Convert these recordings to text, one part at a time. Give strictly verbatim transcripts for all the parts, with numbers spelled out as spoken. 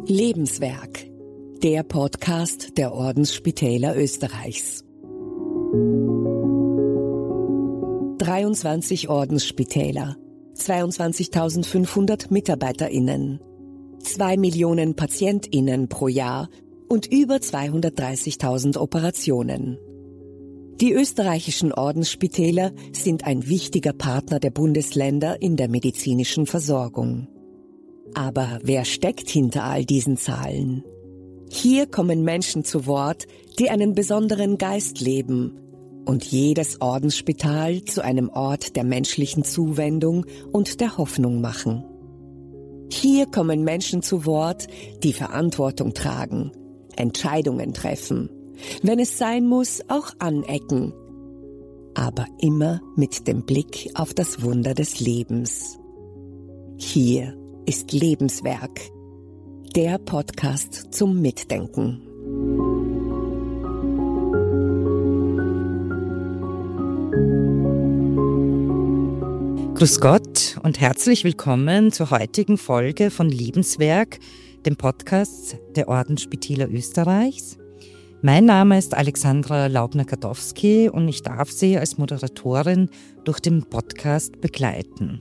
Lebenswerk, der Podcast der Ordensspitäler Österreichs. dreiundzwanzig Ordensspitäler, zweiundzwanzigtausendfünfhundert MitarbeiterInnen, zwei Millionen PatientInnen pro Jahr und über zweihundertdreißigtausend Operationen. Die österreichischen Ordensspitäler sind ein wichtiger Partner der Bundesländer in der medizinischen Versorgung. Aber wer steckt hinter all diesen Zahlen? Hier kommen Menschen zu Wort, die einen besonderen Geist leben und jedes Ordensspital zu einem Ort der menschlichen Zuwendung und der Hoffnung machen. Hier kommen Menschen zu Wort, die Verantwortung tragen, Entscheidungen treffen, wenn es sein muss, auch anecken, aber immer mit dem Blick auf das Wunder des Lebens. Hier ist Lebenswerk, der Podcast zum Mitdenken. Grüß Gott und herzlich willkommen zur heutigen Folge von Lebenswerk, dem Podcast der Ordensspitäler Österreichs. Mein Name ist Alexandra Laubner-Gadowski und ich darf Sie als Moderatorin durch den Podcast begleiten.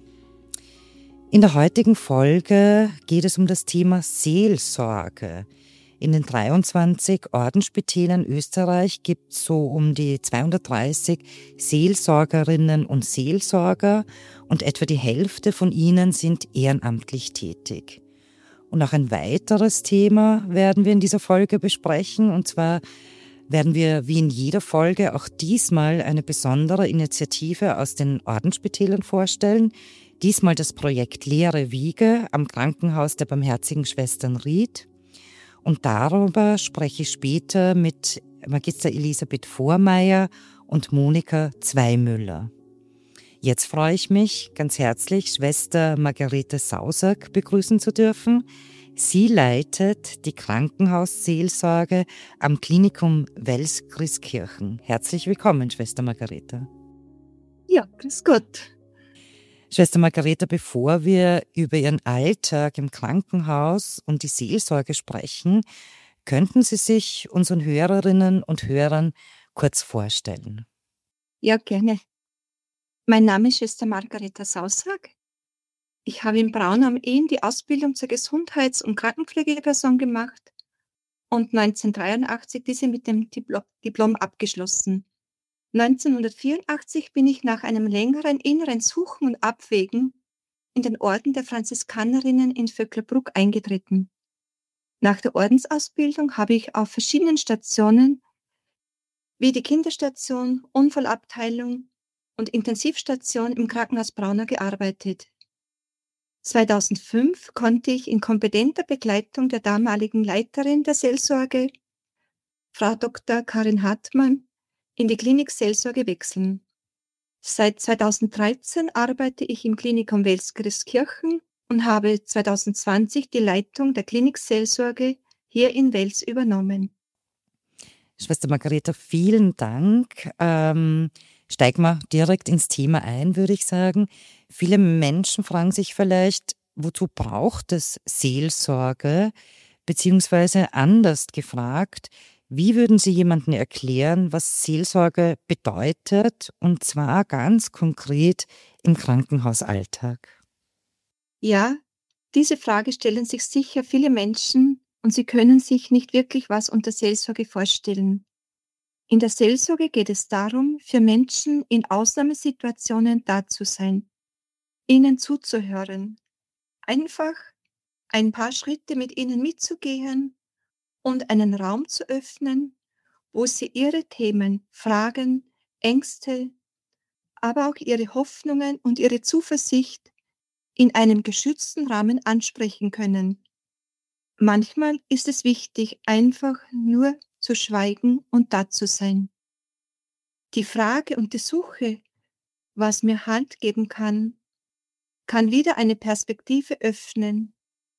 In der heutigen Folge geht es um das Thema Seelsorge. In den dreiundzwanzig Ordensspitälern Österreich gibt es so um die zweihundertdreißig Seelsorgerinnen und Seelsorger und etwa die Hälfte von ihnen sind ehrenamtlich tätig. Und auch ein weiteres Thema werden wir in dieser Folge besprechen, und zwar werden wir wie in jeder Folge auch diesmal eine besondere Initiative aus den Ordensspitälern vorstellen. Diesmal das Projekt Leere Wiege am Krankenhaus der Barmherzigen Schwestern Ried. Und darüber spreche ich später mit Magister Elisabeth Vormeier und Monika Zweimüller. Jetzt freue ich mich ganz herzlich, Schwester Margarete Sausack begrüßen zu dürfen. Sie leitet die Krankenhausseelsorge am Klinikum Wels-Christkirchen. Herzlich willkommen, Schwester Margarete. Ja, grüß Gott. Schwester Margarete, bevor wir über Ihren Alltag im Krankenhaus und die Seelsorge sprechen, könnten Sie sich unseren Hörerinnen und Hörern kurz vorstellen? Ja, gerne. Mein Name ist Schwester Margarete Sausack. Ich habe in Braunau am Inn die Ausbildung zur Gesundheits- und Krankenpflegeperson gemacht und neunzehnhundertdreiundachtzig diese mit dem Diplom, Diplom abgeschlossen. neunzehnhundertvierundachtzig bin ich nach einem längeren inneren Suchen und Abwägen in den Orden der Franziskanerinnen in Vöcklerbruck eingetreten. Nach der Ordensausbildung habe ich auf verschiedenen Stationen wie die Kinderstation, Unfallabteilung und Intensivstation im Krankenhaus Braunau gearbeitet. zweitausendfünf konnte ich in kompetenter Begleitung der damaligen Leiterin der Seelsorge, Frau Doktor Karin Hartmann, in die Klinik Seelsorge wechseln. Seit zweitausenddreizehn arbeite ich im Klinikum Wels-Christkirchen und habe zweitausendzwanzig die Leitung der Klinik Seelsorge hier in Wels übernommen. Schwester Margarete, vielen Dank. Ähm, steigen wir direkt ins Thema ein, würde ich sagen. Viele Menschen fragen sich vielleicht, wozu braucht es Seelsorge? Beziehungsweise anders gefragt, wie würden Sie jemandem erklären, was Seelsorge bedeutet, und zwar ganz konkret im Krankenhausalltag? Ja, diese Frage stellen sich sicher viele Menschen und sie können sich nicht wirklich was unter Seelsorge vorstellen. In der Seelsorge geht es darum, für Menschen in Ausnahmesituationen da zu sein, ihnen zuzuhören, einfach ein paar Schritte mit ihnen mitzugehen und einen Raum zu öffnen, wo sie ihre Themen, Fragen, Ängste, aber auch ihre Hoffnungen und ihre Zuversicht in einem geschützten Rahmen ansprechen können. Manchmal ist es wichtig, einfach nur zu schweigen und da zu sein. Die Frage und die Suche, was mir Halt geben kann, kann wieder eine Perspektive öffnen.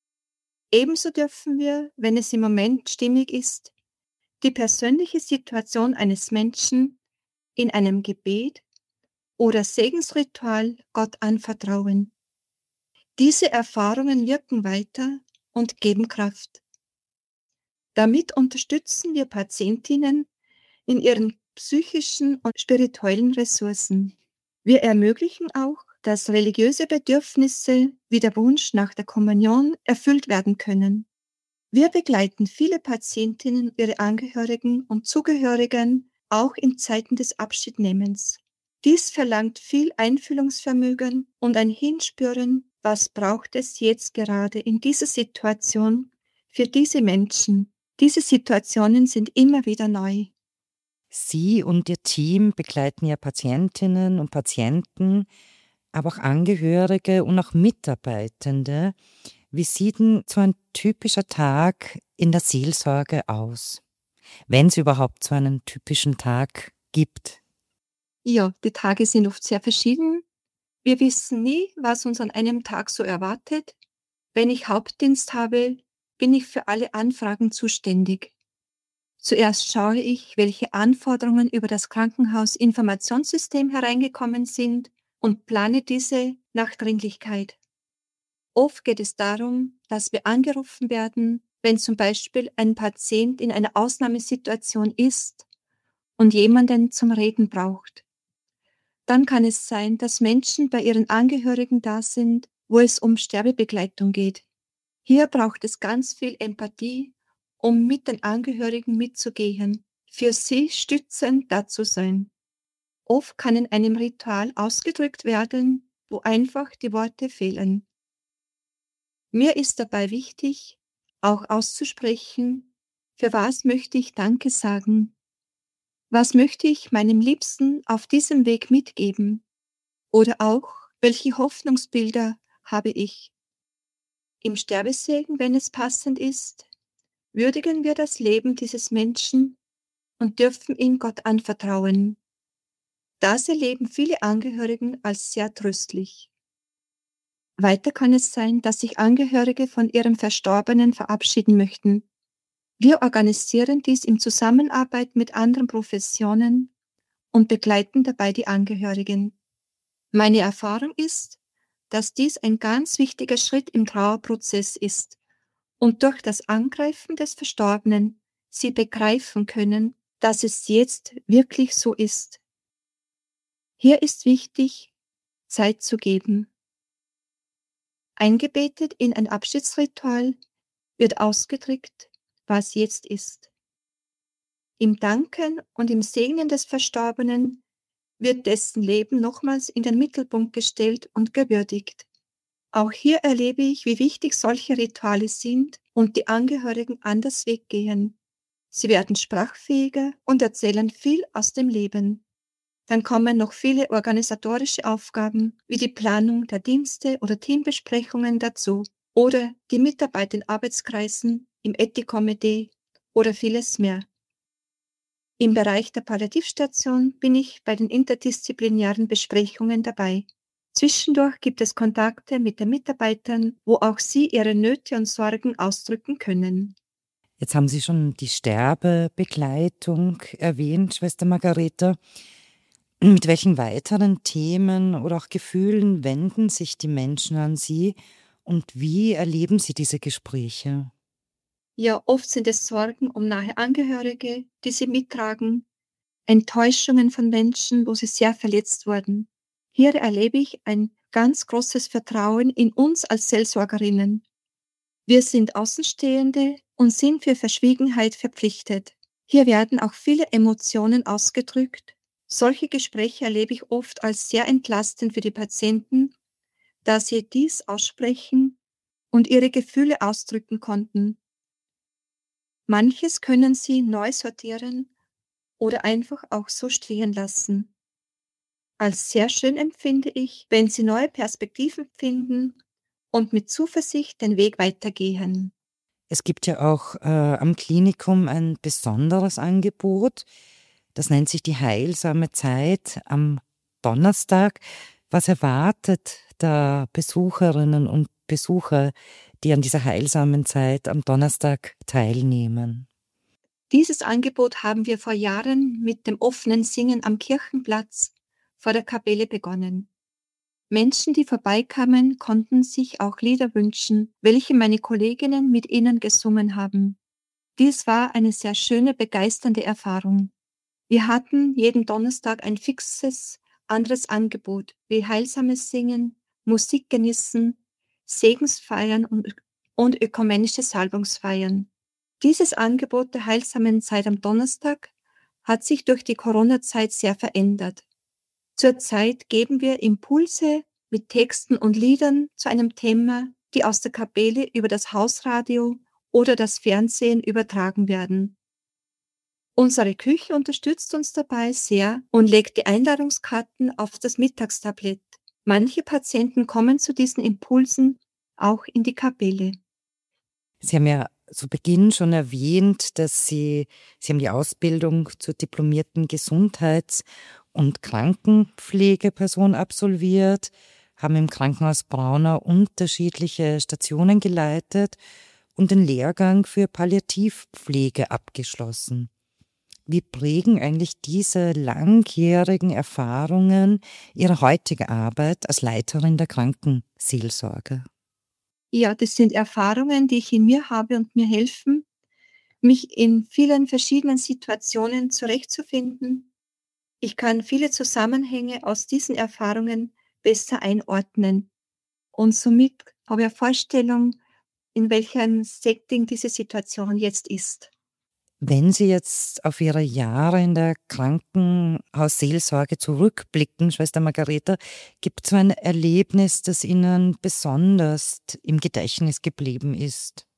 Ebenso dürfen wir, wenn es im Moment stimmig ist, die persönliche Situation eines Menschen in einem Gebet oder Segensritual Gott anvertrauen. Diese Erfahrungen wirken weiter und geben Kraft. Damit unterstützen wir Patientinnen in ihren psychischen und spirituellen Ressourcen. Wir ermöglichen auch, dass religiöse Bedürfnisse wie der Wunsch nach der Kommunion erfüllt werden können. Wir begleiten viele Patientinnen, ihre Angehörigen und Zugehörigen auch in Zeiten des Abschiednehmens. Dies verlangt viel Einfühlungsvermögen und ein Hinspüren, was braucht es jetzt gerade in dieser Situation für diese Menschen. Diese Situationen sind immer wieder neu. Sie und Ihr Team begleiten ja Patientinnen und Patienten, aber auch Angehörige und auch Mitarbeitende. Wie sieht denn so ein typischer Tag in der Seelsorge aus, wenn es überhaupt so einen typischen Tag gibt? Ja, die Tage sind oft sehr verschieden. Wir wissen nie, was uns an einem Tag so erwartet. Wenn ich Hauptdienst habe, bin ich für alle Anfragen zuständig. Zuerst schaue ich, welche Anforderungen über das Krankenhausinformationssystem hereingekommen sind und plane diese nach Dringlichkeit. Oft geht es darum, dass wir angerufen werden, wenn zum Beispiel ein Patient in einer Ausnahmesituation ist und jemanden zum Reden braucht. Dann kann es sein, dass Menschen bei ihren Angehörigen da sind, wo es um Sterbebegleitung geht. Hier braucht es ganz viel Empathie, um mit den Angehörigen mitzugehen, für sie stützend da zu sein. Oft kann in einem Ritual ausgedrückt werden, wo einfach die Worte fehlen. Mir ist dabei wichtig, auch auszusprechen, für was möchte ich Danke sagen? Was möchte ich meinem Liebsten auf diesem Weg mitgeben? Oder auch, welche Hoffnungsbilder habe ich? Im Sterbesegen, wenn es passend ist, würdigen wir das Leben dieses Menschen und dürfen ihn Gott anvertrauen. Das erleben viele Angehörigen als sehr tröstlich. Weiter kann es sein, dass sich Angehörige von ihrem Verstorbenen verabschieden möchten. Wir organisieren dies in Zusammenarbeit mit anderen Professionen und begleiten dabei die Angehörigen. Meine Erfahrung ist, dass dies ein ganz wichtiger Schritt im Trauerprozess ist und durch das Angreifen des Verstorbenen sie begreifen können, dass es jetzt wirklich so ist. Hier ist wichtig, Zeit zu geben. Eingebettet in ein Abschiedsritual wird ausgedrückt, was jetzt ist. Im Danken und im Segnen des Verstorbenen wird dessen Leben nochmals in den Mittelpunkt gestellt und gewürdigt. Auch hier erlebe ich, wie wichtig solche Rituale sind und die Angehörigen anders weggehen. Sie werden sprachfähiger und erzählen viel aus dem Leben. Dann kommen noch viele organisatorische Aufgaben wie die Planung der Dienste oder Teambesprechungen dazu oder die Mitarbeit in Arbeitskreisen, im Ethikkomitee oder vieles mehr. Im Bereich der Palliativstation bin ich bei den interdisziplinären Besprechungen dabei. Zwischendurch gibt es Kontakte mit den Mitarbeitern, wo auch sie ihre Nöte und Sorgen ausdrücken können. Jetzt haben Sie schon die Sterbebegleitung erwähnt, Schwester Margareta. Mit welchen weiteren Themen oder auch Gefühlen wenden sich die Menschen an Sie und wie erleben Sie diese Gespräche? Ja, oft sind es Sorgen um nahe Angehörige, die sie mittragen, Enttäuschungen von Menschen, wo sie sehr verletzt wurden. Hier erlebe ich ein ganz großes Vertrauen in uns als Seelsorgerinnen. Wir sind Außenstehende und sind für Verschwiegenheit verpflichtet. Hier werden auch viele Emotionen ausgedrückt. Solche Gespräche erlebe ich oft als sehr entlastend für die Patienten, da sie dies aussprechen und ihre Gefühle ausdrücken konnten. Manches können sie neu sortieren oder einfach auch so stehen lassen. Als sehr schön empfinde ich, wenn sie neue Perspektiven finden und mit Zuversicht den Weg weitergehen. Es gibt ja auch äh, am Klinikum ein besonderes Angebot. Das nennt sich die heilsame Zeit am Donnerstag. Was erwartet der Besucherinnen und Besucher, die an dieser heilsamen Zeit am Donnerstag teilnehmen? Dieses Angebot haben wir vor Jahren mit dem offenen Singen am Kirchenplatz vor der Kapelle begonnen. Menschen, die vorbeikamen, konnten sich auch Lieder wünschen, welche meine Kolleginnen mit ihnen gesungen haben. Dies war eine sehr schöne, begeisternde Erfahrung. Wir hatten jeden Donnerstag ein fixes, anderes Angebot, wie heilsames Singen, Musik genießen, Segensfeiern und, und ökumenische Salbungsfeiern. Dieses Angebot der heilsamen Zeit am Donnerstag hat sich durch die Corona-Zeit sehr verändert. Zurzeit geben wir Impulse mit Texten und Liedern zu einem Thema, die aus der Kapelle über das Hausradio oder das Fernsehen übertragen werden. Unsere Küche unterstützt uns dabei sehr und legt die Einladungskarten auf das Mittagstablett. Manche Patienten kommen zu diesen Impulsen auch in die Kapelle. Sie haben ja zu Beginn schon erwähnt, dass Sie, Sie haben die Ausbildung zur diplomierten Gesundheits- und Krankenpflegeperson absolviert, haben im Krankenhaus Braunau unterschiedliche Stationen geleitet und den Lehrgang für Palliativpflege abgeschlossen. Wie prägen eigentlich diese langjährigen Erfahrungen Ihre heutige Arbeit als Leiterin der Krankenseelsorge? Ja, das sind Erfahrungen, die ich in mir habe und mir helfen, mich in vielen verschiedenen Situationen zurechtzufinden. Ich kann viele Zusammenhänge aus diesen Erfahrungen besser einordnen und somit habe ich eine Vorstellung, in welchem Setting diese Situation jetzt ist. Wenn Sie jetzt auf Ihre Jahre in der Krankenhausseelsorge zurückblicken, Schwester Margareta, gibt es so ein Erlebnis, das Ihnen besonders im Gedächtnis geblieben ist?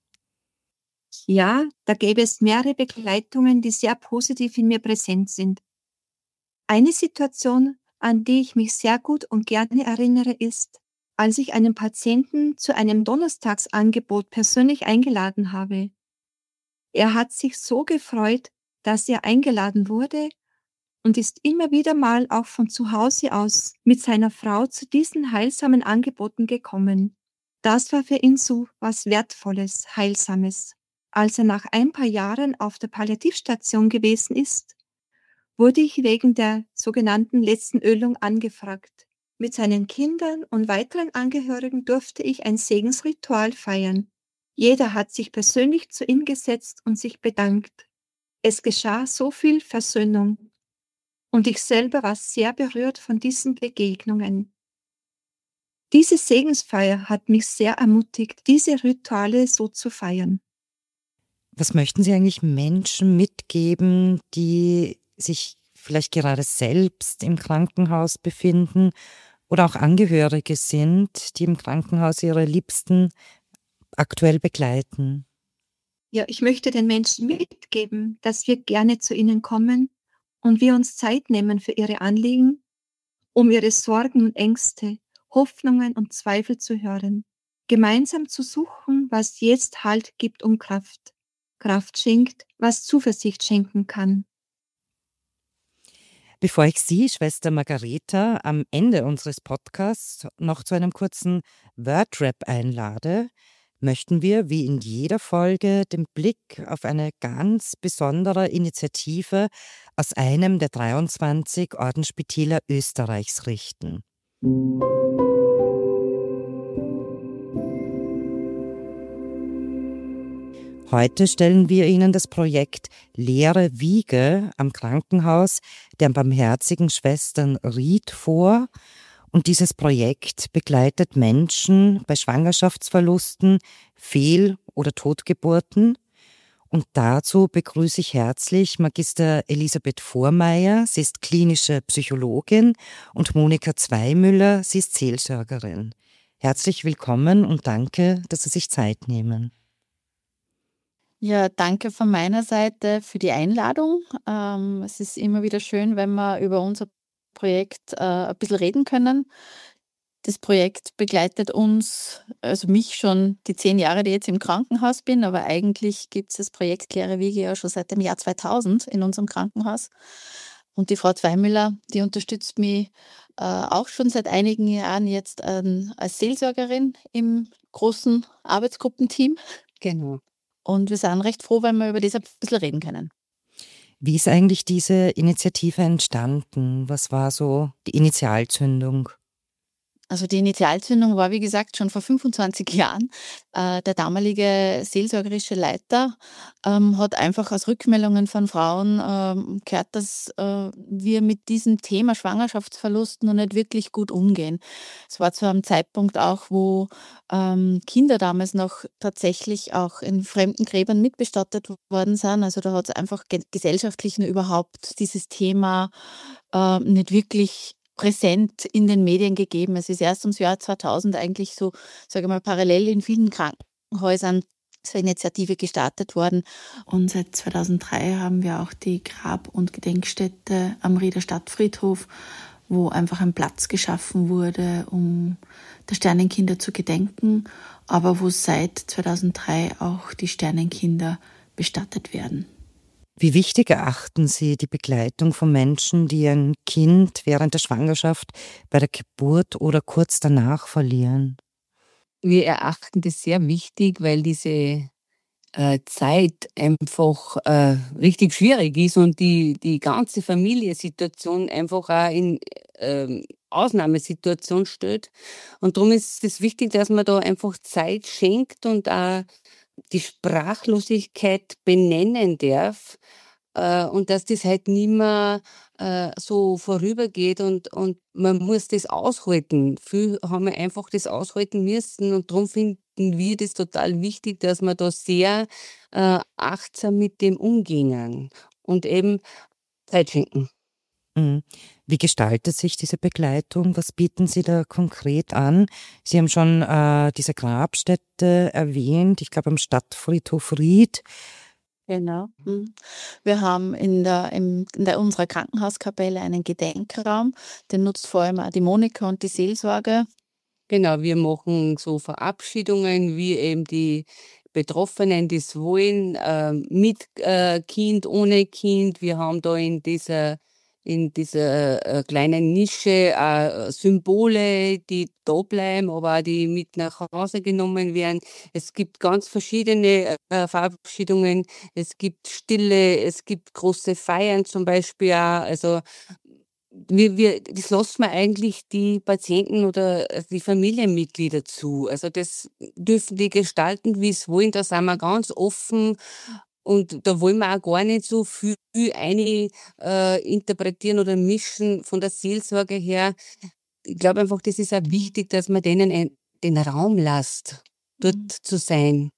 Ja, da gäbe es mehrere Begleitungen, die sehr positiv in mir präsent sind. Eine Situation, an die ich mich sehr gut und gerne erinnere, ist, als ich einen Patienten zu einem Donnerstagsangebot persönlich eingeladen habe. Er hat sich so gefreut, dass er eingeladen wurde und ist immer wieder mal auch von zu Hause aus mit seiner Frau zu diesen heilsamen Angeboten gekommen. Das war für ihn so was Wertvolles, Heilsames. Als er nach ein paar Jahren auf der Palliativstation gewesen ist, wurde ich wegen der sogenannten letzten Ölung angefragt. Mit seinen Kindern und weiteren Angehörigen durfte ich ein Segensritual feiern. Jeder hat sich persönlich zu ihm gesetzt und sich bedankt. Es geschah so viel Versöhnung. Und ich selber war sehr berührt von diesen Begegnungen. Diese Segensfeier hat mich sehr ermutigt, diese Rituale so zu feiern. Was möchten Sie eigentlich Menschen mitgeben, die sich vielleicht gerade selbst im Krankenhaus befinden oder auch Angehörige sind, die im Krankenhaus ihre Liebsten aktuell begleiten? Ja, ich möchte den Menschen mitgeben, dass wir gerne zu ihnen kommen und wir uns Zeit nehmen für ihre Anliegen, um ihre Sorgen und Ängste, Hoffnungen und Zweifel zu hören. Gemeinsam zu suchen, was jetzt Halt gibt und Kraft. Kraft schenkt, was Zuversicht schenken kann. Bevor ich Sie, Schwester Margareta, am Ende unseres Podcasts noch zu einem kurzen Wordrap einlade, möchten wir, wie in jeder Folge, den Blick auf eine ganz besondere Initiative aus einem der dreiundzwanzig Ordensspitäler Österreichs richten. Heute stellen wir Ihnen das Projekt Leere Wiege am Krankenhaus der barmherzigen Schwestern Ried vor. Und dieses Projekt begleitet Menschen bei Schwangerschaftsverlusten, Fehl- oder Totgeburten. Und dazu begrüße ich herzlich Magister Elisabeth Vormeier, sie ist klinische Psychologin, und Monika Zweimüller, sie ist Seelsorgerin. Herzlich willkommen und danke, dass Sie sich Zeit nehmen. Ja, danke von meiner Seite für die Einladung. Ähm, es ist immer wieder schön, wenn wir über unser Projekt äh, ein bisschen reden können. Das Projekt begleitet uns, also mich schon die zehn Jahre, die ich jetzt im Krankenhaus bin, aber eigentlich gibt es das Projekt Leere Wiege ja schon seit dem Jahr zweitausend in unserem Krankenhaus. Und die Frau Zweimüller, die unterstützt mich äh, auch schon seit einigen Jahren jetzt ähm, als Seelsorgerin im großen Arbeitsgruppenteam. Genau. Und wir sind recht froh, wenn wir über das ein bisschen reden können. Wie ist eigentlich diese Initiative entstanden? Was war so die Initialzündung? Also die Initialzündung war, wie gesagt, schon vor fünfundzwanzig Jahren. Äh, der damalige seelsorgerische Leiter ähm, hat einfach aus Rückmeldungen von Frauen ähm, gehört, dass äh, wir mit diesem Thema Schwangerschaftsverlust noch nicht wirklich gut umgehen. Es war zu einem Zeitpunkt auch, wo ähm, Kinder damals noch tatsächlich auch in fremden Gräbern mitbestattet worden sind. Also da hat es einfach ge- gesellschaftlich nur überhaupt dieses Thema äh, nicht wirklich präsent in den Medien gegeben. Es ist erst ums Jahr zweitausend eigentlich so, sage ich mal, parallel in vielen Krankenhäusern so eine Initiative gestartet worden. Und seit zweitausenddrei haben wir auch die Grab- und Gedenkstätte am Rieder Stadtfriedhof, wo einfach ein Platz geschaffen wurde, um der Sternenkinder zu gedenken, aber wo seit zweitausenddrei auch die Sternenkinder bestattet werden. Wie wichtig erachten Sie die Begleitung von Menschen, die ein Kind während der Schwangerschaft, bei der Geburt oder kurz danach verlieren? Wir erachten das sehr wichtig, weil diese äh, Zeit einfach äh, richtig schwierig ist und die, die ganze Familiensituation einfach auch in ähm, Ausnahmesituation steht. Und darum ist es wichtig, dass man da einfach Zeit schenkt und auch die Sprachlosigkeit benennen darf äh, und dass das halt nicht mehr äh, so vorübergeht und, und man muss das aushalten. Viele haben einfach das aushalten müssen und darum finden wir das total wichtig, dass wir da sehr äh, achtsam mit dem umgehen und eben Zeit schenken. Mhm. Wie gestaltet sich diese Begleitung? Was bieten Sie da konkret an? Sie haben schon äh, diese Grabstätte erwähnt, ich glaube am Stadtfriedhof Ried. Genau. Mhm. Wir haben in der, im, in der unserer Krankenhauskapelle einen Gedenkraum, den nutzt vor allem auch die Monika und die Seelsorge. Genau, wir machen so Verabschiedungen, wie eben die Betroffenen das wollen, äh, mit äh, Kind, ohne Kind. Wir haben da in dieser in dieser äh, kleinen Nische äh, Symbole, die da bleiben, aber auch die mit nach Hause genommen werden. Es gibt ganz verschiedene äh, Verabschiedungen. Es gibt Stille, es gibt große Feiern zum Beispiel auch. Also wir, wir, das lassen wir eigentlich die Patienten oder die Familienmitglieder zu. Also das dürfen die gestalten, wie sie wollen. Da sind wir ganz offen. Und da wollen wir auch gar nicht so viel eine äh, interpretieren oder mischen von der Seelsorge her. Ich glaube einfach, das ist auch wichtig, dass man denen ein, den Raum lässt, dort Mhm. zu sein.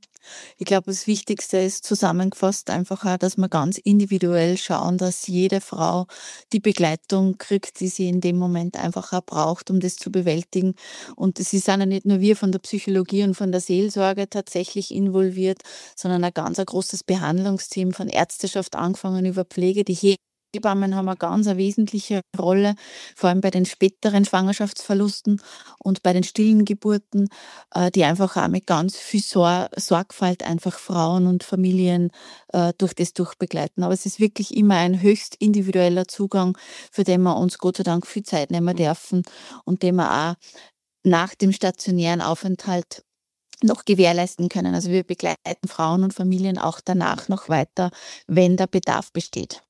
Ich glaube, das Wichtigste ist zusammengefasst einfach auch, dass wir ganz individuell schauen, dass jede Frau die Begleitung kriegt, die sie in dem Moment einfach auch braucht, um das zu bewältigen. Und es sind ja nicht nur wir von der Psychologie und von der Seelsorge tatsächlich involviert, sondern ein ganz ein großes Behandlungsteam von Ärzteschaft angefangen über Pflege. Die Hebammen haben eine ganz eine wesentliche Rolle, vor allem bei den späteren Schwangerschaftsverlusten und bei den stillen Geburten, äh, die einfach auch mit ganz viel Sor- Sorgfalt einfach Frauen und Familien äh, durch das durchbegleiten. Aber es ist wirklich immer ein höchst individueller Zugang, für den wir uns Gott sei Dank viel Zeit nehmen dürfen und den wir auch nach dem stationären Aufenthalt noch gewährleisten können. Also wir begleiten Frauen und Familien auch danach noch weiter, wenn der Bedarf besteht.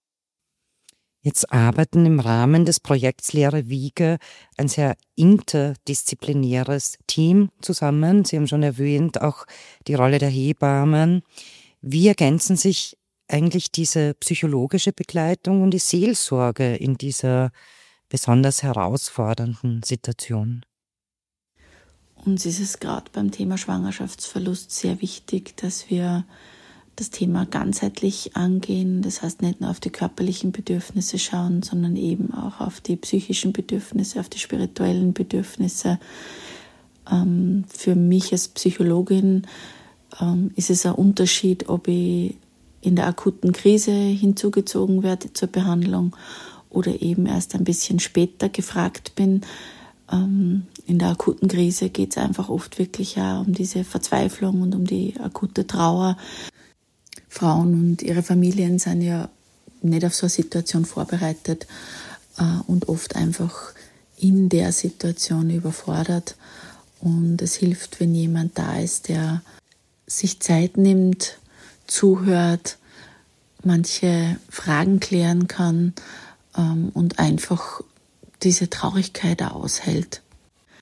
Jetzt arbeiten im Rahmen des Projekts Leere Wiege ein sehr interdisziplinäres Team zusammen. Sie haben schon erwähnt, auch die Rolle der Hebammen. Wie ergänzen sich eigentlich diese psychologische Begleitung und die Seelsorge in dieser besonders herausfordernden Situation? Uns ist es gerade beim Thema Schwangerschaftsverlust sehr wichtig, dass wir das Thema ganzheitlich angehen. Das heißt, nicht nur auf die körperlichen Bedürfnisse schauen, sondern eben auch auf die psychischen Bedürfnisse, auf die spirituellen Bedürfnisse. Ähm, für mich als Psychologin ähm, ist es ein Unterschied, ob ich in der akuten Krise hinzugezogen werde zur Behandlung oder eben erst ein bisschen später gefragt bin. Ähm, in der akuten Krise geht es einfach oft wirklich auch um diese Verzweiflung und um die akute Trauer. Frauen und ihre Familien sind ja nicht auf so eine Situation vorbereitet äh, und oft einfach in der Situation überfordert. Und es hilft, wenn jemand da ist, der sich Zeit nimmt, zuhört, manche Fragen klären kann ähm, und einfach diese Traurigkeit auch aushält.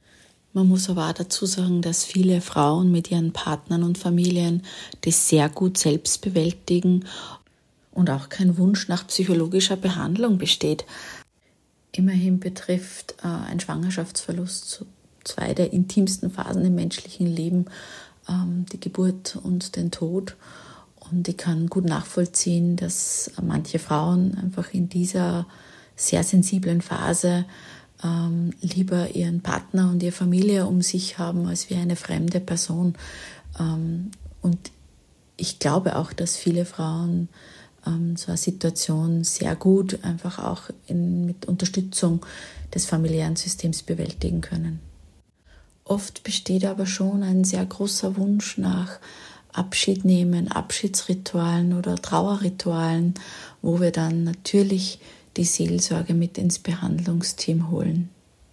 Man muss aber auch dazu sagen, dass viele Frauen mit ihren Partnern und Familien das sehr gut selbst bewältigen und auch kein Wunsch nach psychologischer Behandlung besteht. Immerhin betrifft äh, ein Schwangerschaftsverlust zwei der intimsten Phasen im menschlichen Leben, ähm, die Geburt und den Tod. Und ich kann gut nachvollziehen, dass manche Frauen einfach in dieser sehr sensiblen Phase ähm, lieber ihren Partner und ihre Familie um sich haben, als wie eine fremde Person. Ähm, und ich glaube auch, dass viele Frauen ähm, so eine Situation sehr gut einfach auch in, mit Unterstützung des familiären Systems bewältigen können. Oft besteht aber schon ein sehr großer Wunsch nach Abschied nehmen, Abschiedsritualen oder Trauerritualen, wo wir dann natürlich die Seelsorge mit ins Behandlungsteam holen.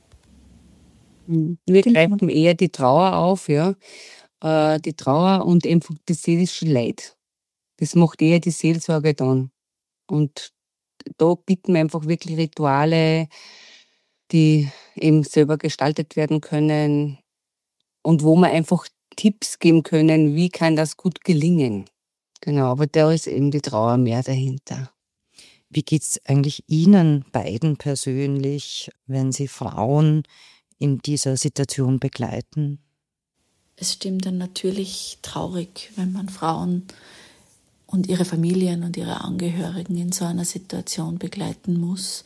Wir greifen eher die Trauer auf, ja. Äh, die Trauer und einfach das seelische Leid. Das macht eher die Seelsorge dann. Und da bieten wir einfach wirklich Rituale, die eben selber gestaltet werden können und wo wir einfach Tipps geben können, wie kann das gut gelingen. Genau, aber da ist eben die Trauer mehr dahinter. Wie geht es eigentlich Ihnen beiden persönlich, wenn Sie Frauen in dieser Situation begleiten? Es stimmt dann natürlich traurig, wenn man Frauen und ihre Familien und ihre Angehörigen in so einer Situation begleiten muss.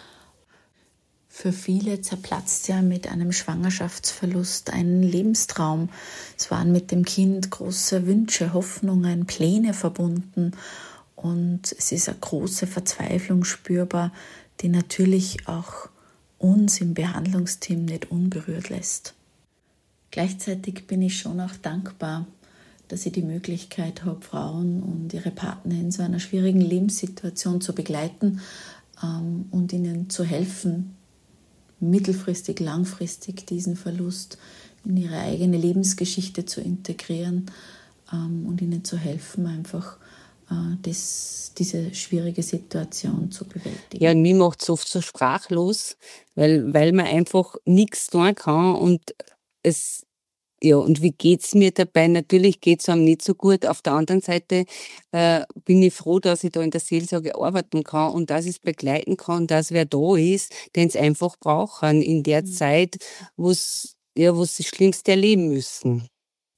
Für viele zerplatzt ja mit einem Schwangerschaftsverlust ein Lebenstraum. Es waren mit dem Kind große Wünsche, Hoffnungen, Pläne verbunden. Und es ist eine große Verzweiflung spürbar, die natürlich auch uns im Behandlungsteam nicht unberührt lässt. Gleichzeitig bin ich schon auch dankbar, dass ich die Möglichkeit habe, Frauen und ihre Partner in so einer schwierigen Lebenssituation zu begleiten ähm, und ihnen zu helfen, mittelfristig, langfristig diesen Verlust in ihre eigene Lebensgeschichte zu integrieren ähm, und ihnen zu helfen, einfach Das, diese schwierige Situation zu bewältigen. Ja, und mich macht es oft so sprachlos, weil, weil man einfach nichts tun kann und es, ja, und wie geht's mir dabei? Natürlich geht's einem nicht so gut. Auf der anderen Seite äh, bin ich froh, dass ich da in der Seelsorge arbeiten kann und dass ich es begleiten kann, dass wer da ist, den es einfach brauchen in der mhm. Zeit, wo es, ja, wo sie das Schlimmste erleben müssen.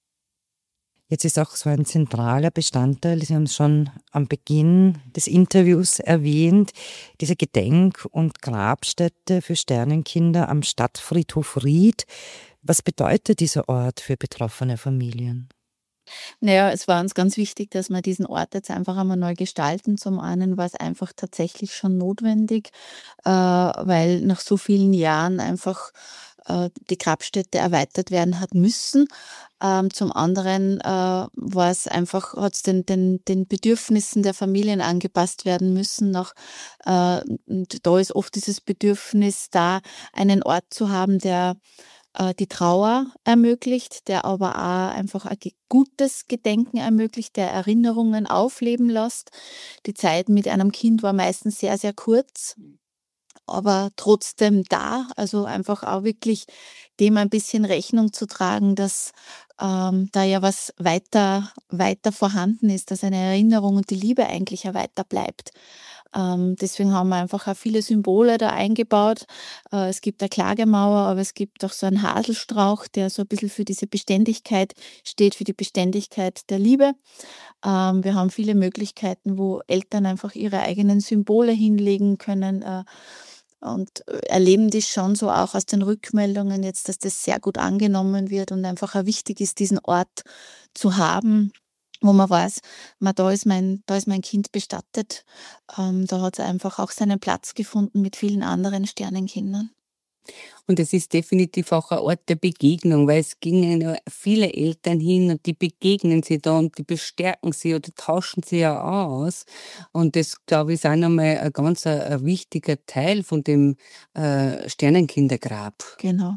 Jetzt ist auch so ein zentraler Bestandteil, Sie haben es schon am Beginn des Interviews erwähnt, diese Gedenk- und Grabstätte für Sternenkinder am Stadtfriedhof Ried. Was bedeutet dieser Ort für betroffene Familien? Naja, es war uns ganz wichtig, dass wir diesen Ort jetzt einfach einmal neu gestalten. Zum einen war es einfach tatsächlich schon notwendig, äh, weil nach so vielen Jahren einfach äh, die Grabstätte erweitert werden hat müssen. Ähm, zum anderen äh, war es einfach, hat es den, den, den Bedürfnissen der Familien angepasst werden müssen. Nach, äh, und da ist oft dieses Bedürfnis da, einen Ort zu haben, der äh, die Trauer ermöglicht, der aber auch einfach ein gutes Gedenken ermöglicht, der Erinnerungen aufleben lässt. Die Zeit mit einem Kind war meistens sehr, sehr kurz, aber trotzdem da, also einfach auch wirklich dem ein bisschen Rechnung zu tragen, dass ähm, da ja was weiter, weiter vorhanden ist, dass eine Erinnerung und die Liebe eigentlich ja weiter bleibt. Ähm, deswegen haben wir einfach auch viele Symbole da eingebaut. Äh, es gibt eine Klagemauer, aber es gibt auch so einen Haselstrauch, der so ein bisschen für diese Beständigkeit steht, für die Beständigkeit der Liebe. Ähm, wir haben viele Möglichkeiten, wo Eltern einfach ihre eigenen Symbole hinlegen können, äh, und erleben das schon so auch aus den Rückmeldungen jetzt, dass das sehr gut angenommen wird und einfach auch wichtig ist, diesen Ort zu haben, wo man weiß, man, da ist mein, da ist mein Kind bestattet. Ähm, da hat es einfach auch seinen Platz gefunden mit vielen anderen Sternenkindern. Und es ist definitiv auch ein Ort der Begegnung, weil es gingen ja viele Eltern hin und die begegnen sie da und die bestärken sie oder tauschen sie ja aus. Und das, glaube ich, ist auch nochmal ein ganz ein, ein wichtiger Teil von dem äh, Sternenkindergrab. Genau.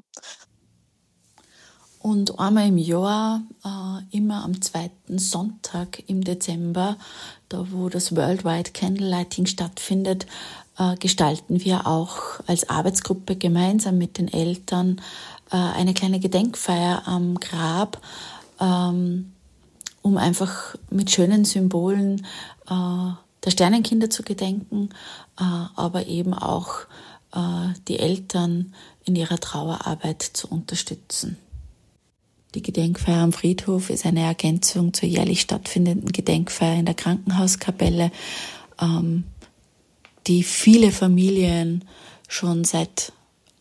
Und einmal im Jahr, äh, immer am zweiten Sonntag im Dezember, da wo das Worldwide Candlelighting stattfindet, äh, gestalten wir auch als Arbeitsgruppe gemeinsam mit den Eltern äh, eine kleine Gedenkfeier am Grab, ähm, um einfach mit schönen Symbolen äh, der Sternenkinder zu gedenken, äh, aber eben auch äh, die Eltern in ihrer Trauerarbeit zu unterstützen. Die Gedenkfeier am Friedhof ist eine Ergänzung zur jährlich stattfindenden Gedenkfeier in der Krankenhauskapelle, ähm, die viele Familien schon seit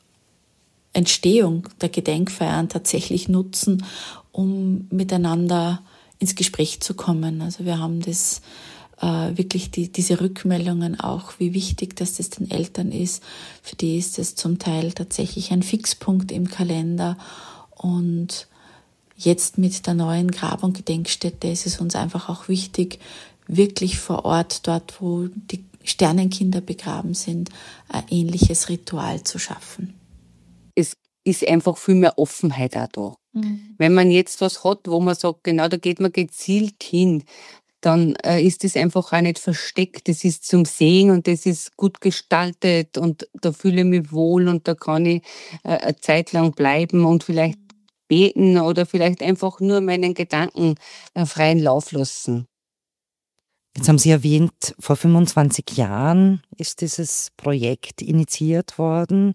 Entstehung der Gedenkfeiern tatsächlich nutzen, um miteinander ins Gespräch zu kommen. Also wir haben das äh, wirklich die, diese Rückmeldungen auch, wie wichtig dass das den Eltern ist. Für die ist es zum Teil tatsächlich ein Fixpunkt im Kalender. Und jetzt mit der neuen Grab- und Gedenkstätte ist es uns einfach auch wichtig, wirklich vor Ort, dort wo die Sternenkinder begraben sind, ein ähnliches Ritual zu schaffen. Es ist einfach viel mehr Offenheit auch da. Mhm. Wenn man jetzt was hat, wo man sagt, genau, da geht man gezielt hin, dann äh, ist das einfach auch nicht versteckt. Das ist zum Sehen und das ist gut gestaltet und da fühle ich mich wohl und da kann ich äh, eine Zeit lang bleiben und vielleicht beten oder vielleicht einfach nur meinen Gedanken äh, freien Lauf lassen. Jetzt haben Sie erwähnt, vor fünfundzwanzig Jahren ist dieses Projekt initiiert worden.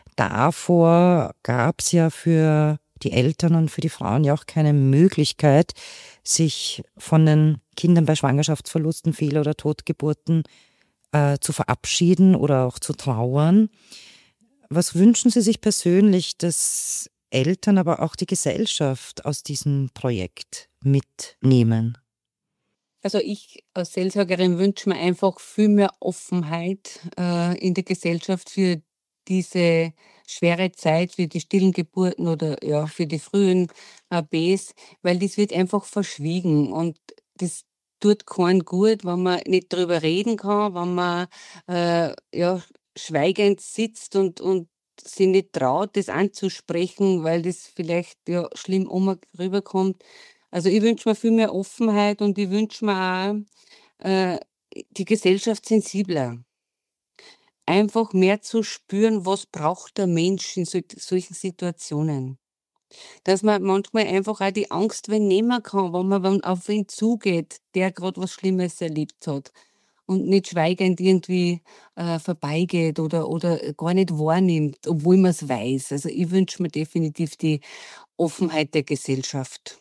Davor gab es ja für die Eltern und für die Frauen ja auch keine Möglichkeit, sich von den Kindern bei Schwangerschaftsverlusten, Fehl- oder Totgeburten äh, zu verabschieden oder auch zu trauern. Was wünschen Sie sich persönlich, dass Eltern, aber auch die Gesellschaft aus diesem Projekt mitnehmen? Also ich als Seelsorgerin wünsche mir einfach viel mehr Offenheit äh, in der Gesellschaft für diese schwere Zeit, für die stillen Geburten oder ja für die frühen äh, Bs, weil das wird einfach verschwiegen und das tut keinen gut, wenn man nicht drüber reden kann, wenn man äh, ja schweigend sitzt und und sich nicht traut, das anzusprechen, weil das vielleicht ja schlimm um rüberkommt. Also ich wünsche mir viel mehr Offenheit und ich wünsche mir auch äh, die Gesellschaft sensibler. Einfach mehr zu spüren, was braucht der Mensch in sol solchen Situationen. Dass man manchmal einfach auch die Angst wen nehmen kann, wenn man wenn auf wen zugeht, der gerade was Schlimmes erlebt hat und nicht schweigend irgendwie äh, vorbeigeht oder oder gar nicht wahrnimmt, obwohl man es weiß. Also ich wünsche mir definitiv die Offenheit der Gesellschaft.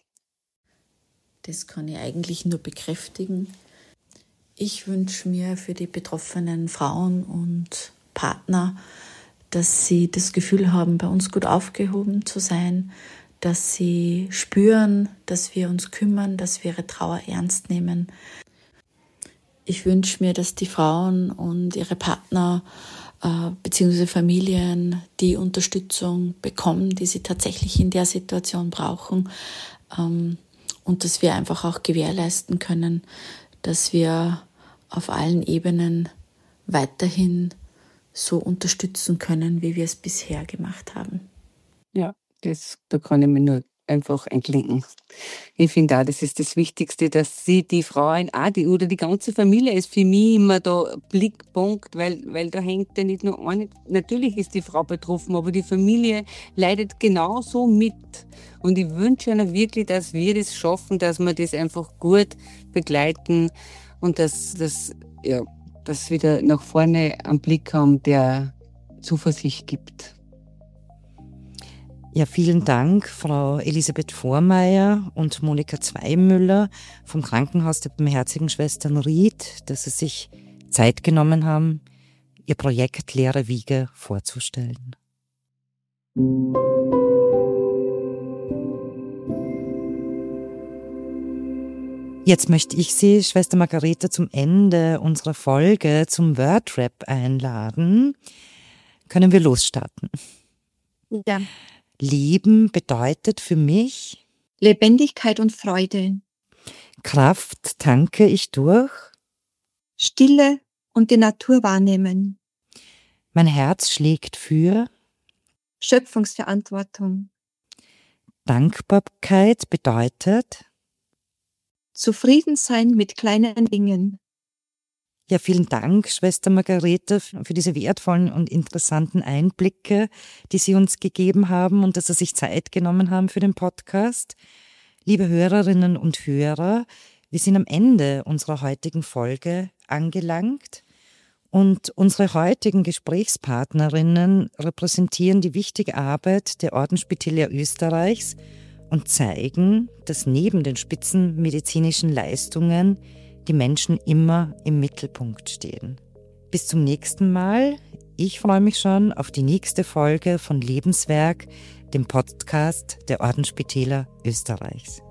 Das kann ich eigentlich nur bekräftigen. Ich wünsche mir für die betroffenen Frauen und Partner, dass sie das Gefühl haben, bei uns gut aufgehoben zu sein, dass sie spüren, dass wir uns kümmern, dass wir ihre Trauer ernst nehmen. Ich wünsche mir, dass die Frauen und ihre Partner äh, bzw. Familien die Unterstützung bekommen, die sie tatsächlich in der Situation brauchen. Ähm, Und dass wir einfach auch gewährleisten können, dass wir auf allen Ebenen weiterhin so unterstützen können, wie wir es bisher gemacht haben. Ja, das, da kann ich mir nur einfach einklinken. Ich finde auch, das ist das Wichtigste, dass sie die Frauen auch, die, oder die ganze Familie ist für mich immer da Blickpunkt, weil, weil da hängt ja nicht nur eine, natürlich ist die Frau betroffen, aber die Familie leidet genauso mit. Und ich wünsche ihnen wirklich, dass wir das schaffen, dass wir das einfach gut begleiten und dass das ja, dass wieder nach vorne einen Blick haben, der Zuversicht gibt. Ja, vielen Dank, Frau Elisabeth Vormeier und Monika Zweimüller vom Krankenhaus der Barmherzigen Schwestern Ried, dass Sie sich Zeit genommen haben, Ihr Projekt Leere Wiege vorzustellen. Jetzt möchte ich Sie, Schwester Margareta, zum Ende unserer Folge zum Wordrap einladen. Können wir losstarten? Ja. Leben bedeutet für mich Lebendigkeit und Freude, Kraft tanke ich durch, Stille und die Natur wahrnehmen, mein Herz schlägt für, Schöpfungsverantwortung, Dankbarkeit bedeutet, zufrieden sein mit kleinen Dingen, Ja, vielen Dank, Schwester Margarete, für diese wertvollen und interessanten Einblicke, die Sie uns gegeben haben und dass Sie sich Zeit genommen haben für den Podcast. Liebe Hörerinnen und Hörer, wir sind am Ende unserer heutigen Folge angelangt und unsere heutigen Gesprächspartnerinnen repräsentieren die wichtige Arbeit der Ordensspitäler Österreichs und zeigen, dass neben den spitzenmedizinischen Leistungen die Menschen immer im Mittelpunkt stehen. Bis zum nächsten Mal. Ich freue mich schon auf die nächste Folge von Lebenswerk, dem Podcast der Ordensspitäler Österreichs.